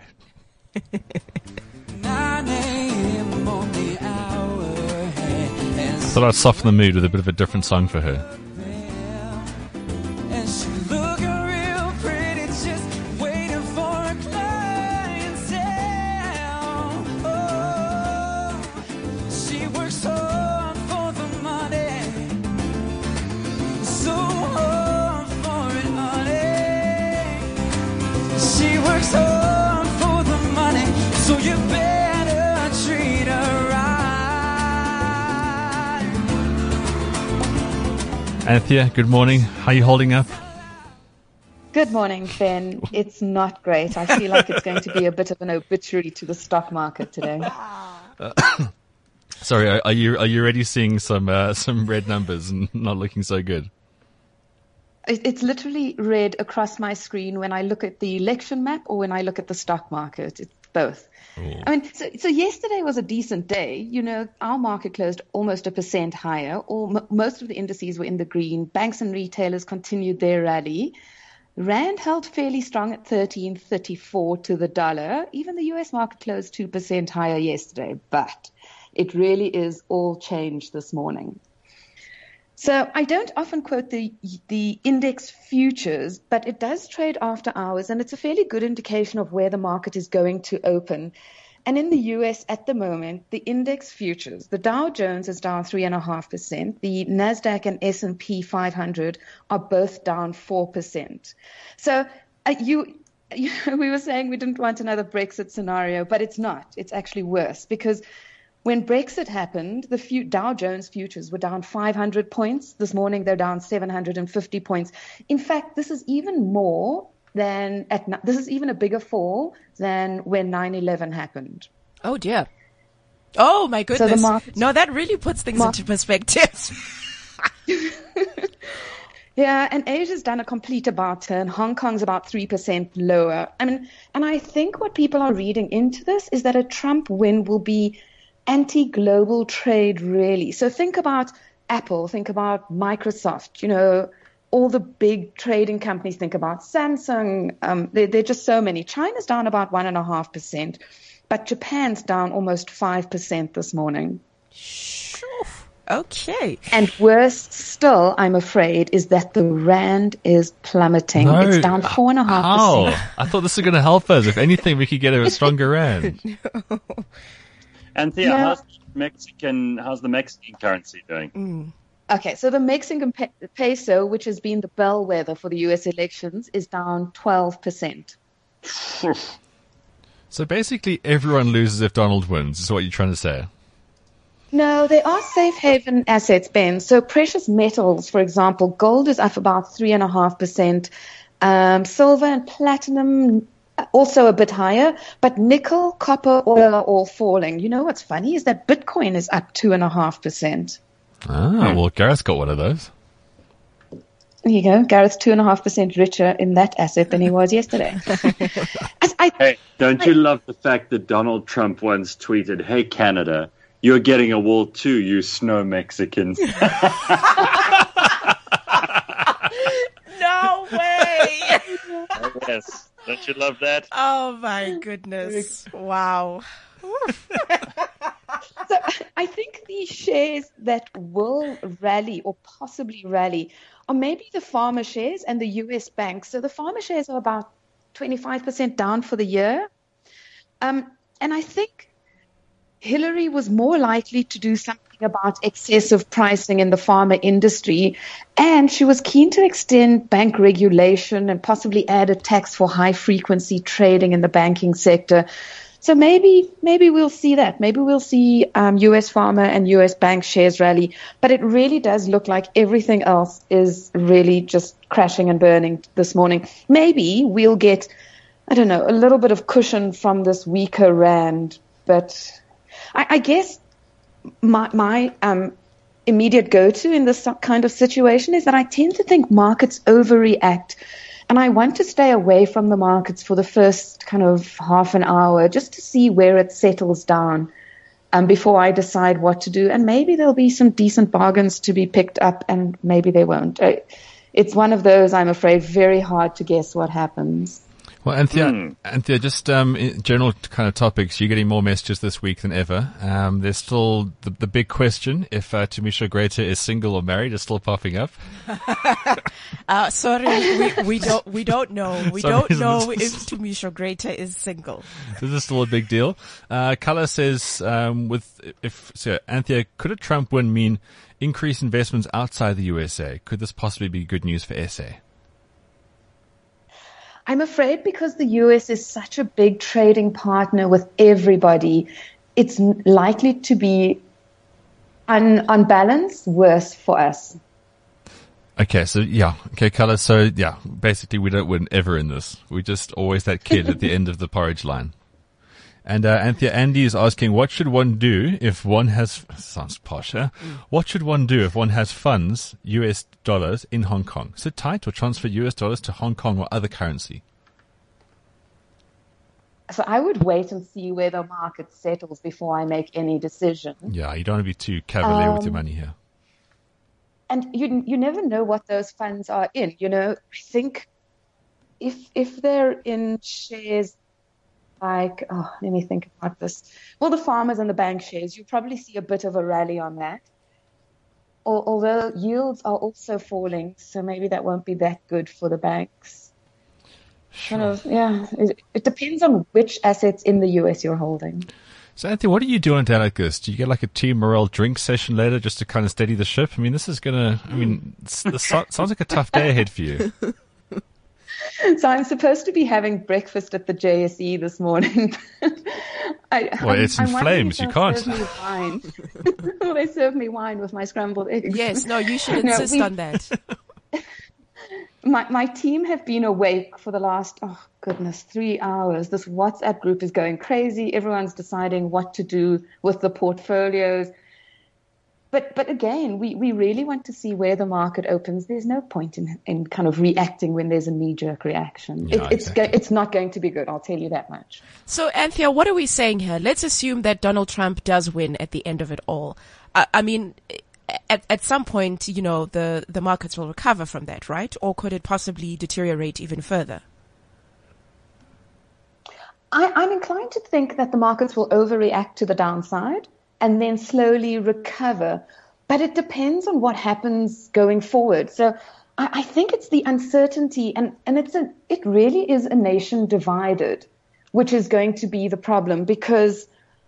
Thought I'd soften the mood with a bit of a different song for her. Anthea, good morning. How are you holding up? Good morning, Ben. It's not great. I feel like it's going to be a bit of an obituary to the stock market today. Sorry, are you already seeing some red numbers and not looking so good? It's literally red across my screen when I look at the election map or when I look at the stock market. It's both. Ooh. I mean, so yesterday was a decent day. Our market closed almost 1% higher. Most of the indices were in the green. Banks and retailers continued their rally. Rand held fairly strong at 13.34 to the dollar. Even the US market closed 2% higher yesterday, but it really is all change this morning. So I don't often quote the index futures, but it does trade after hours, and it's a fairly good indication of where the market is going to open. And in the US at the moment, the index futures, the Dow Jones is down 3.5%. The NASDAQ and S&P 500 are both down 4%. So we were saying we didn't want another Brexit scenario, but it's not. It's actually worse because when Brexit happened, the Dow Jones futures were down 500 points. This morning, they're down 750 points. In fact, this is even a bigger fall than when 9/11 happened. Oh, dear. Oh, my goodness. So that really puts things into perspective. Yeah, and Asia's done a complete about turn. Hong Kong's about 3% lower. And I think what people are reading into this is that a Trump win will be anti-global trade, really. So think about Apple, think about Microsoft, all the big trading companies, think about Samsung. There are just so many. China's down about 1.5%, but Japan's down almost 5% this morning. Okay. And worse still, I'm afraid, is that the Rand is plummeting. No. It's down 4.5%. Oh, I thought this was going to help us. If anything, we could get a stronger Rand. No. Anthea, how's the Mexican currency doing? Okay, so the Mexican peso, which has been the bellwether for the U.S. elections, is down 12%. So basically everyone loses if Donald wins, is what you're trying to say? No, there are safe haven assets, Ben. So precious metals, for example, gold is up about 3.5%. Silver and platinum also a bit higher, but nickel, copper, oil are all falling. You know what's funny is that Bitcoin is up 2.5%. Ah, well, Gareth's got one of those. There you go. Gareth's 2.5% richer in that asset than he was yesterday. Hey, don't you love the fact that Donald Trump once tweeted, "Hey, Canada, you're getting a wall too, you snow Mexicans." No way! Oh, yes. Don't you love that? Oh, my goodness. Wow. So I think the shares that will rally or possibly rally are maybe the pharma shares and the US banks. So the pharma shares are about 25% down for the year. And I think Hillary was more likely to do something about excessive pricing in the pharma industry, and she was keen to extend bank regulation and possibly add a tax for high-frequency trading in the banking sector. So maybe we'll see that. Maybe we'll see U.S. pharma and U.S. bank shares rally. But it really does look like everything else is really just crashing and burning this morning. Maybe we'll get, I don't know, a little bit of cushion from this weaker rand. But I guess my immediate go-to in this kind of situation is that I tend to think markets overreact. And I want to stay away from the markets for the first kind of half an hour just to see where it settles down before I decide what to do. And maybe there'll be some decent bargains to be picked up and maybe they won't. It's one of those, I'm afraid, very hard to guess what happens. Well, Anthea, just in general kind of topics, you're getting more messages this week than ever. There's still the big question if Tamisha Greta is single or married is still popping up. Sorry, we don't know. We don't know if Tamisha Greta is single. This is still a big deal. Kala says, Anthea, could a Trump win mean increased investments outside the USA? Could this possibly be good news for SA? I'm afraid because the US is such a big trading partner with everybody, it's likely to be on balance worse for us. Okay, so Carla, so basically we don't win ever in this. We're just always that kid at the end of the porridge line. And Anthea, Andy is asking, what should one do if one has, sounds posh, huh? What should one do if one has funds, US dollars, in Hong Kong? Sit tight or transfer US dollars to Hong Kong or other currency? So I would wait and see where the market settles before I make any decision. Yeah, you don't want to be too cavalier with your money here. And you never know what those funds are in. You know, I think if they're in shares like, let me think about this. Well, the farmers and the bank shares, you probably see a bit of a rally on that. Although yields are also falling, so maybe that won't be that good for the banks. Sure. It depends on which assets in the US you're holding. So, Anthony, what do you do on a day like this? Do you get like a team morale drink session later just to kind of steady the ship? I mean, this sounds like a tough day ahead for you. So I'm supposed to be having breakfast at the JSE this morning. It's in flames. You can't. Serve me wine. Will they serve me wine with my scrambled eggs? Yes. No, you should insist on that. My team have been awake for the last, 3 hours. This WhatsApp group is going crazy. Everyone's deciding what to do with the portfolios. But again, we really want to see where the market opens. There's no point in kind of reacting when there's a knee-jerk reaction. Yeah, it's not going to be good, I'll tell you that much. So, Anthea, what are we saying here? Let's assume that Donald Trump does win at the end of it all. I mean, at some point, the markets will recover from that, right? Or could it possibly deteriorate even further? I'm inclined to think that the markets will overreact to the downside and then slowly recover. But it depends on what happens going forward. So I think it's the uncertainty, and it really is a nation divided, which is going to be the problem because,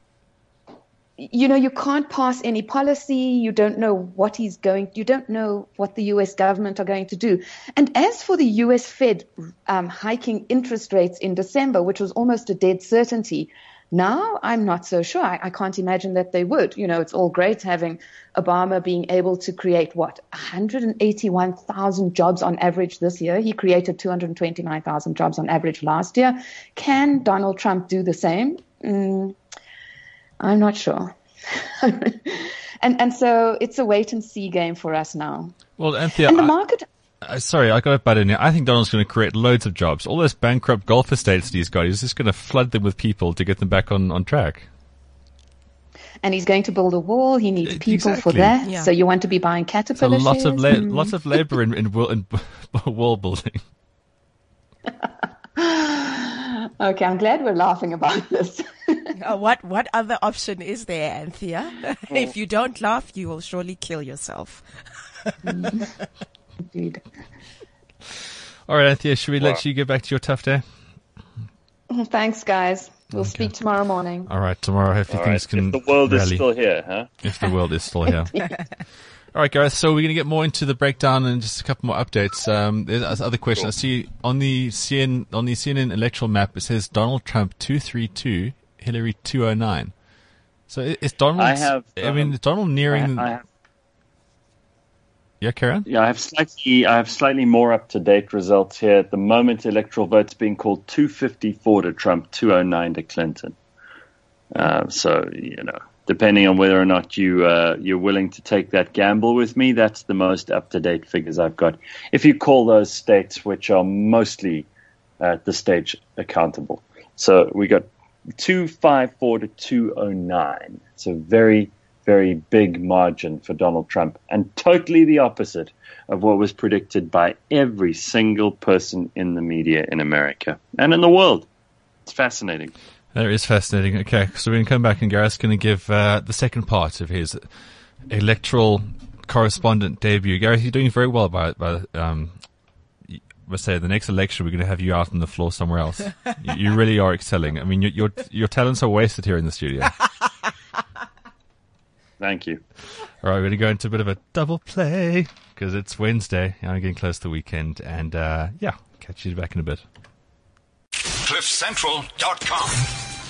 you can't pass any policy. You don't know you don't know what the US government are going to do. And as for the US Fed hiking interest rates in December, which was almost a dead certainty, now I'm not so sure. I can't imagine that they would. It's all great having Obama being able to create 181,000 jobs on average this year. He created 229,000 jobs on average last year. Can Donald Trump do the same? I'm not sure. and so it's a wait and see game for us now. Well, Anthea, and the market. Sorry, I got it bad in here. I think Donald's going to create loads of jobs. All those bankrupt golf estates he's got, he's just going to flood them with people to get them back on track. And he's going to build a wall. He needs people for that. Yeah. So you want to be buying Caterpillar shares? Lots of labor in wall building. Okay, I'm glad we're laughing about this. What other option is there, Anthea? If you don't laugh, you will surely kill yourself. Indeed. All right, Anthea, should we let you get back to your tough day? Thanks, guys. We'll speak tomorrow morning. All right, tomorrow hopefully things can If the world rally. is still here, huh? If the world is still here. All right, Gareth, so we're going to get more into the breakdown and just a couple more updates. There's other questions. I see on the CNN electoral map, it says Donald Trump 232 Hillary 209. So is Donald? Is Donald nearing? Yeah, Karen? Yeah, I have slightly more up-to-date results here. At the moment, electoral votes being called 254 to Trump, 209 to Clinton. So, depending on whether or not you're willing to take that gamble with me, that's the most up-to-date figures I've got. If you call those states which are mostly at this stage accountable. So we got 254 to 209. It's a very, very big margin for Donald Trump, and totally the opposite of what was predicted by every single person in the media in America and in the world. It's fascinating. That is fascinating. Okay, so we're going to come back and Gareth's going to give the second part of his electoral correspondent debut. Gareth, you're doing very well let's say the next election we're going to have you out on the floor somewhere else. You really are excelling. I mean, your talents are wasted here in the studio. Thank you. All right, we're going to go into a bit of a double play because it's Wednesday. I'm getting close to the weekend, and catch you back in a bit. CliffCentral.com.